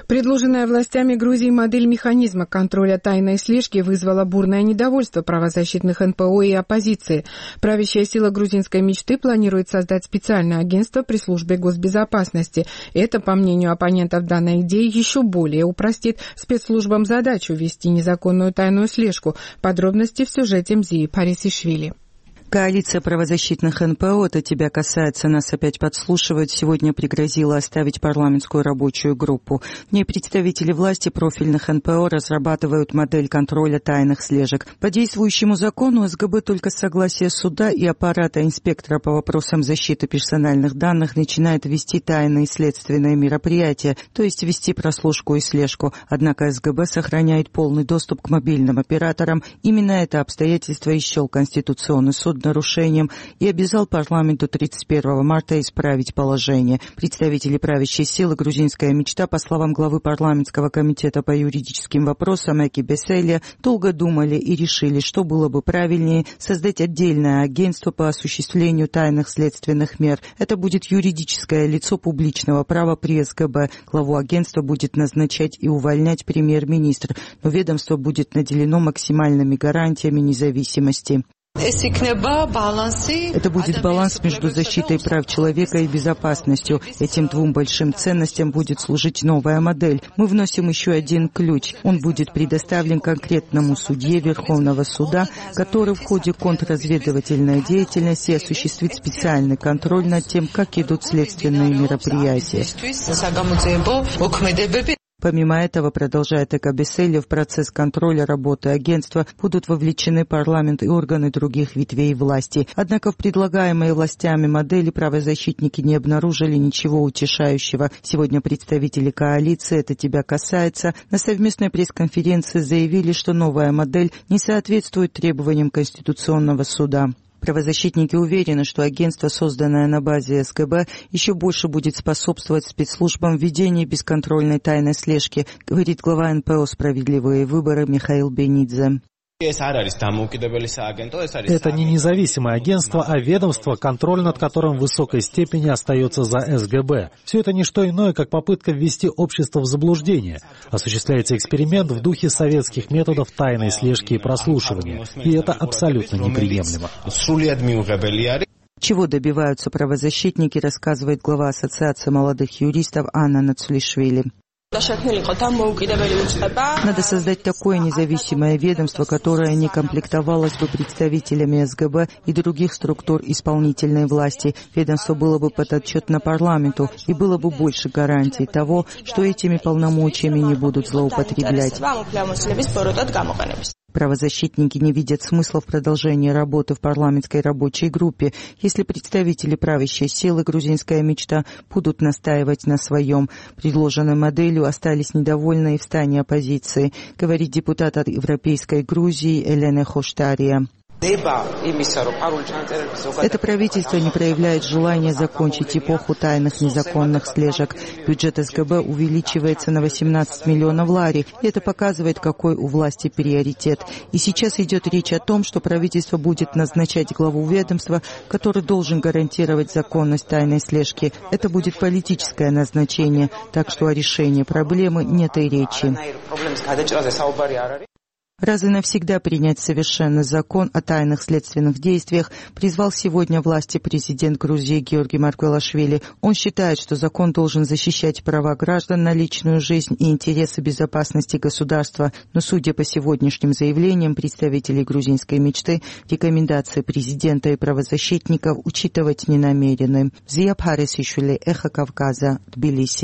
Предложенная властями Грузии модель механизма контроля тайной слежки вызвала бурное недовольство правозащитных НПО и оппозиции. Правящая сила грузинской мечты планирует создать специальное агентство при службе госбезопасности. Это, по мнению оппонентов данной идеи, еще более упростит спецслужбам задачу вести незаконную тайную слежку. Подробности в сюжете Мзии Парисишвили. Коалиция правозащитных НПО «Это тебя касается, нас опять подслушивают» сегодня пригрозила оставить парламентскую рабочую группу. В ней представители власти профильных НПО разрабатывают модель контроля тайных слежек. По действующему закону СГБ только с согласия суда и аппарата инспектора по вопросам защиты персональных данных начинает вести тайные следственные мероприятия, то есть вести прослушку и слежку. Однако СГБ сохраняет полный доступ к мобильным операторам. Именно это обстоятельство и счел Конституционный суд нарушением и обязал парламент до 31 марта исправить положение. Представители правящей силы «Грузинская мечта», по словам главы парламентского комитета по юридическим вопросам Эки Беселия, долго думали и решили, что было бы правильнее создать отдельное агентство по осуществлению тайных следственных мер. Это будет юридическое лицо публичного права при СГБ. Главу агентства будет назначать и увольнять премьер-министр, но ведомство будет наделено максимальными гарантиями независимости. Это будет баланс между защитой прав человека и безопасностью. Этим двум большим ценностям будет служить новая модель. Мы вносим еще один ключ. Он будет предоставлен конкретному судье Верховного суда, который в ходе контрразведывательной деятельности осуществит специальный контроль над тем, как идут следственные мероприятия. Помимо этого, продолжает Эка Беселия, в процесс контроля работы агентства будут вовлечены парламент и органы других ветвей власти. Однако в предлагаемой властями модели правозащитники не обнаружили ничего утешающего. Сегодня представители коалиции «Это тебя касается» на совместной пресс-конференции заявили, что новая модель не соответствует требованиям Конституционного суда. Правозащитники уверены, что агентство, созданное на базе СГБ, еще больше будет способствовать спецслужбам в ведении бесконтрольной тайной слежки, говорит глава НПО «Справедливые выборы» Михаил Бенидзе. Это не независимое агентство, а ведомство, контроль над которым в высокой степени остается за СГБ. Все это не что иное, как попытка ввести общество в заблуждение. Осуществляется эксперимент в духе советских методов тайной слежки и прослушивания. И это абсолютно неприемлемо. Чего добиваются правозащитники, рассказывает глава Ассоциации молодых юристов Анна Нацулишвили. Надо создать такое независимое ведомство, которое не комплектовалось бы представителями СГБ и других структур исполнительной власти. Ведомство было бы подотчетно парламенту, и было бы больше гарантий того, что этими полномочиями не будут злоупотреблять. Правозащитники не видят смысла в продолжении работы в парламентской рабочей группе, если представители правящей силы «Грузинская мечта» будут настаивать на своем. Предложенной моделью остались недовольны и в стане оппозиции, говорит депутат от Европейской Грузии Элена Хоштария. Это правительство не проявляет желания закончить эпоху тайных незаконных слежек. Бюджет СГБ увеличивается на 18 миллионов лари, и это показывает, какой у власти приоритет. И сейчас идет речь о том, что правительство будет назначать главу ведомства, который должен гарантировать законность тайной слежки. Это будет политическое назначение, так что о решении проблемы нет и речи. Раз и навсегда принять совершенный закон о тайных следственных действиях призвал сегодня власти президент Грузии Георгий Маргвелашвили. Он считает, что закон должен защищать права граждан на личную жизнь и интересы безопасности государства. Но, судя по сегодняшним заявлениям представителей грузинской мечты, рекомендации президента и правозащитников учитывать не намерены. Мзия Парисишвили, Эхо Кавказа, Тбилиси.